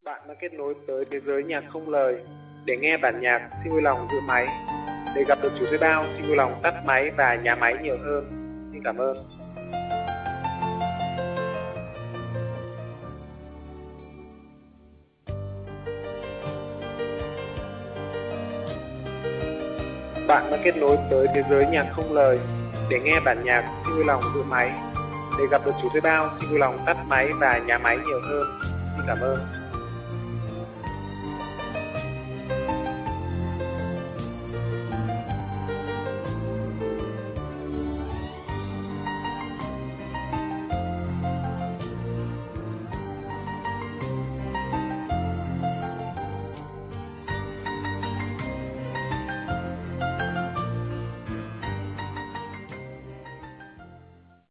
Bạn đã kết nối tới thế giới nhạc không lời. Để nghe bản nhạc, xin vui lòng giữ máy. Để gặp được chủ thuê bao, xin vui lòng tắt máy và nhá máy nhiều hơn. Xin cảm ơn. Bạn đã kết nối tới thế giới nhạc không lời. Để nghe bản nhạc, xin vui lòng giữ máy. Để gặp được chủ thuê bao, xin vui lòng tắt máy và nhá máy nhiều hơn. Xin cảm ơn.